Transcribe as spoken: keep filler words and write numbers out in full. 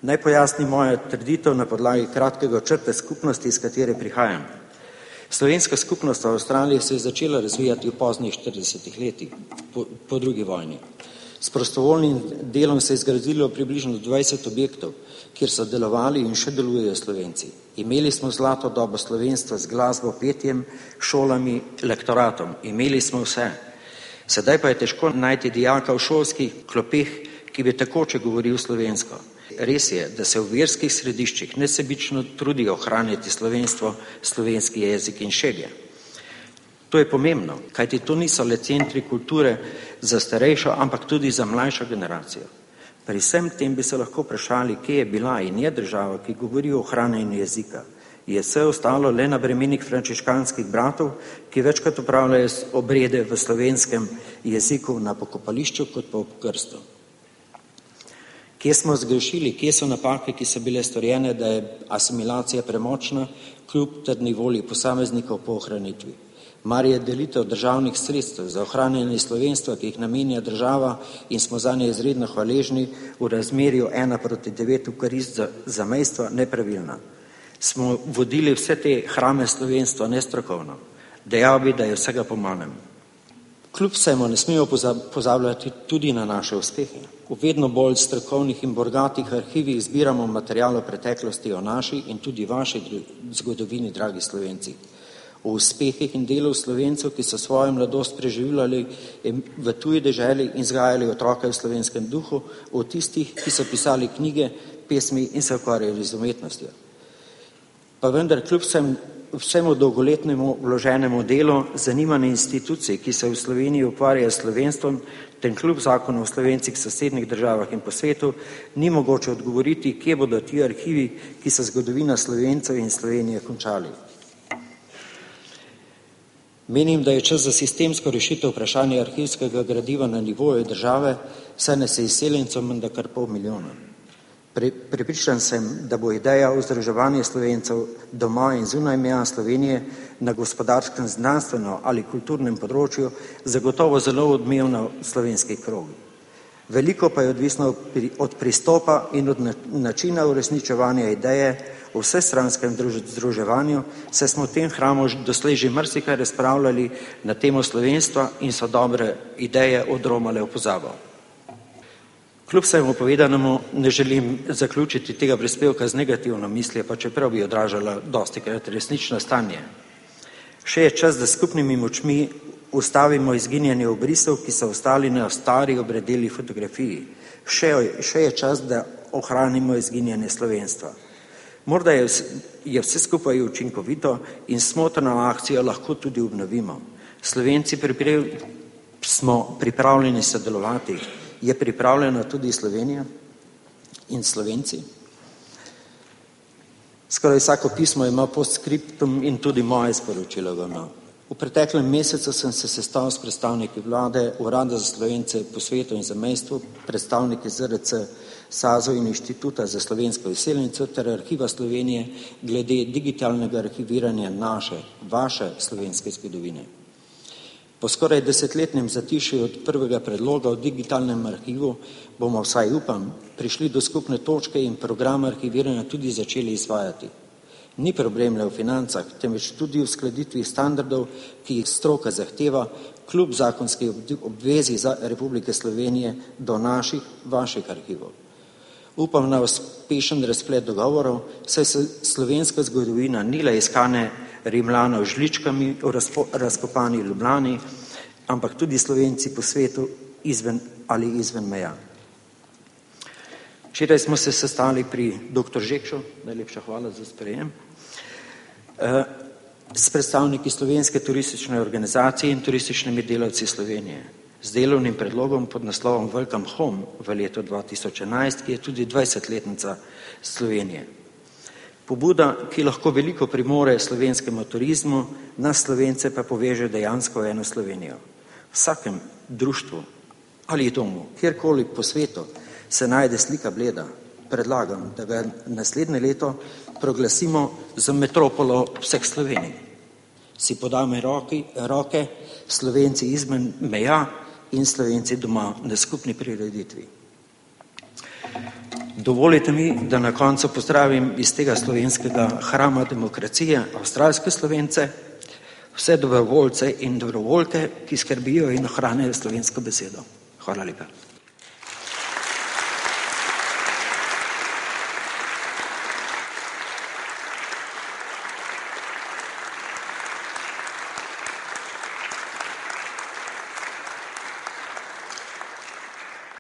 Naj pojasnim mojo trditev na podlagi kratkega črte skupnosti, iz katere prihajam. Slovenska skupnost v Avstraliji se je začela razvijati v poznih štiridesetih letih po, po drugi vojni. S prostovoljnim delom se je zgradilo približno dvajset objektov, kjer so delovali in še delujejo Slovenci. Imeli smo zlato dobo slovenstva z glasbo, petjem, šolami, lektoratom. Imeli smo vse. Sedaj pa je težko najti dijaka v šolskih klopeh, ki bi takoče govoril slovensko. Res je, da se v verskih središčih nesebično trudijo ohranjati slovenstvo, slovenski jezik in šege. To je pomembno, kajti to niso le centri kulture za starejšo, ampak tudi za mlajšo generacijo. Pri vsem tem bi se lahko vprašali, kje je bila in je država, ki govori o ohranjanju jezika. Je vse ostalo le na bremenih frančiškanskih bratov, ki večkrat opravljajo obrede v slovenskem jeziku na pokopališču kot pa ob krstu. Kje smo zgrešili, kje so napake, ki so bile storjene, da je asimilacija premočna, kljub trdni volji posameznikov po ohranitvi. Mar je delitev državnih sredstev za ohranjanje slovenstva, ki jih namenja država in smo zanje izredno hvaležni, v razmerju ena proti devet v korist za zamejstva nepravilna. Smo vodili vse te hrame slovenstva nestrokovno. Dejal bi, da je vsega po malem. Kljub vsemu ne smemo pozabljati tudi na naše uspehe. V vedno bolj strokovnih in bogatih arhivih zbiramo material o preteklosti, o naši in tudi vaši zgodovini, dragi Slovenci. O uspehih in delu Slovencev, ki so svojo mladost preživljali v tuji deželi in vzgajali otroke v slovenskem duhu, o tistih, ki so pisali knjige, pesmi in se ukvarjali z umetnostjo. Pa vendar kljub vsem vsemu dolgoletnemu vloženemu delu, zanimanje institucij, ki se v Sloveniji ukvarjajo s slovenstvom, ten kljub zakonu o Slovencih v sosednjih državah in po svetu, ni mogoče odgovoriti, kje bodo ti arhivi, ki so zgodovina Slovencev in Slovenije končali. Menim, da je čas za sistemsko rešitev vprašanja arhivskega gradiva na nivoju države, saj nas je izseljencev menda kar pol milijona. Prepričan sem, da bo ideja o združevanju Slovencev doma in zunaj meja Slovenije na gospodarskem, znanstveno ali kulturnem področju zagotovo zelo odmevna v slovenskih krogih. Veliko pa je odvisno od pristopa in od načina uresničevanja ideje o vsestranskem združevanju, saj smo v tem hramu doslej že marsikaj razpravljali na temo slovenstva in so dobre ideje odromale v pozabo. Kljub vsemu povedanemu ne želim zaključiti tega prispevka z negativno mislijo, pa čeprav bi odražala dostikrat resnično stanje. Še je čas, da skupnimi močmi ustavimo izginjanje obrisov, ki so ostali na stari obredeli fotografiji. Še, še je čas, da ohranimo izginjanje slovenstva. Morda je, je vse skupaj učinkovito in smotrno akcijo lahko tudi obnovimo. Slovenci priprav, smo pripravljeni sodelovati. Je pripravljena tudi Slovenija in Slovenci? Skoraj vsako pismo ima postscriptum in tudi moje sporočilo ga ima. V preteklem mesecu sem se sestal s predstavniki vlade, Urada za Slovence po svetu in zamejstvu, predstavniki Z R C, SAZO in Inštituta za slovensko izseljenico ter Arhiva Slovenije glede digitalnega arhiviranja naše, vaše slovenske zgodovine. Po skoraj desetletnem zatišju od prvega predloga o digitalnem arhivu bomo, vsaj upam, prišli do skupne točke in program arhiviranja tudi začeli izvajati. Ni problem le v financah, temveč tudi v uskladitvi standardov, ki jih stroka zahteva, kljub zakonski obvezi za Republike Slovenije do naših, vaših arhivov. Upam na uspešen razplet dogovorov, saj se slovenska zgodovina ni le iskane Rimljanov z žličkami v razkopani Ljubljani, ampak tudi Slovenci po svetu izven ali izven meja. Včeraj smo se sestali pri doktor Žekšu, najlepša hvala za sprejem, s predstavniki Slovenske turistične organizacije in turističnimi delavci Slovenije, z delovnim predlogom pod naslovom Welcome Home v letu dva tisoč enajst, ki je tudi dvajsetletnica Slovenije. Pobuda, ki lahko veliko primore slovenskemu turizmu, nas Slovence pa poveže dejansko v eno Slovenijo. V vsakem društvu ali domu, kjerkoli po svetu, se najde slika Bleda. Predlagam, da ga naslednje leto proglasimo za metropolo vseh Slovenij. Si podajmo roki, roke, Slovenci izven meja in Slovenci doma na skupni prireditvi. Dovolite mi, da na koncu pozdravim iz tega slovenskega hrama demokracije avstralske Slovence, vse dobrovoljce in dobrovoljke, ki skrbijo in ohranjajo slovensko besedo. Hvala lepa.